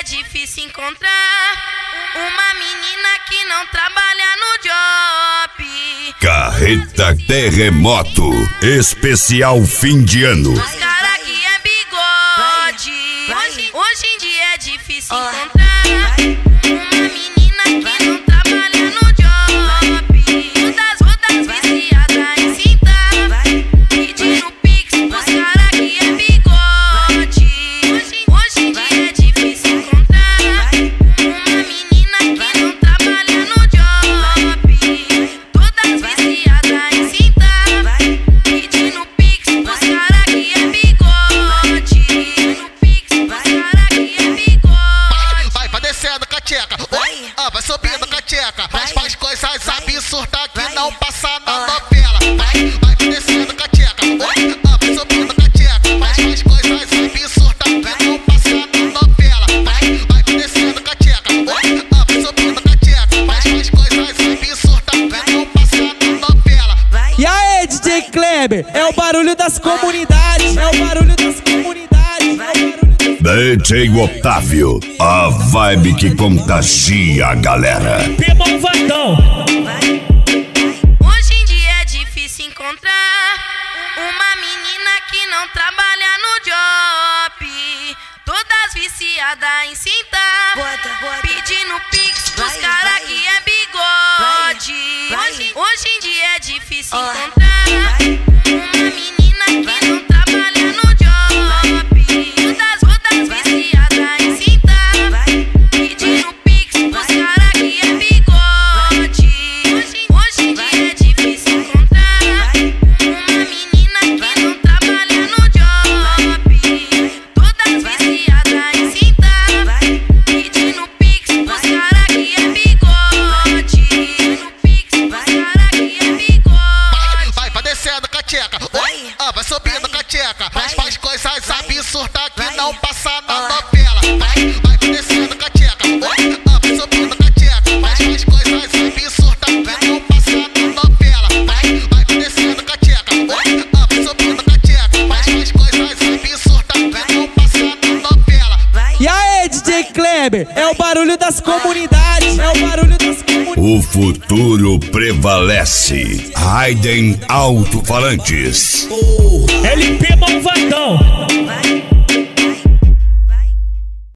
difícil encontrar uma menina que não trabalha no job. Carreta Terremoto, especial fim de ano. Os cara que é bigode. Hoje em dia é difícil encontrar uma menina que não trabalha no job. Todas viciadas em cinta, pedindo pix pros cara que é bigode. Hoje em dia é difícil encontrar uma menina que não trabalha no job. Todas viciadas em cinta, pedindo pix pros cara que é bigode. Vai descendo com a tcheca, vai subindo com a tcheca. Faz coisas absurdas que não passa na novela. Vai descendo com a tcheca, vai subindo com a tcheca. Faz coisas absurdas que não passa na novela. Vai descendo com a tcheca, vai subindo com a tcheca. Faz coisas absurdas que não passa na novela. E aí, DJ Kleber, é o barulho das comunidades, DJ Otávio, a vibe que contagia a galera. Pimão Vadão. Hoje em dia é difícil encontrar uma menina que não trabalha no job. Todas viciadas em cinta, pedindo pix pros cara que é bigode. Hoje em dia é difícil encontrar uma menina que não trabalha no job. Todas viciadas em cinta, pedindo pix pros cara que é bigode. Hoje em dia é difícil encontrar uma menina que não trabalha no job. Todas viciadas em cinta, pedindo pix pros cara que é bigode. Vai descendo com a tcheca, vai subindo com a tcheca. Faz coisas absurdas que não passa na novela. Vai descendo com a tcheca, vai subindo com a tcheca. Faz coisas absurdas que não passa na novela. Vai descendo com a tcheca, vai subindo com a tcheca. Faz coisas absurdas que não passa na novela. E aí, DJ Kleber, é o barulho das comunidades, O futuro prevalece. Raiden Alto-Falantes. LP Malvadão.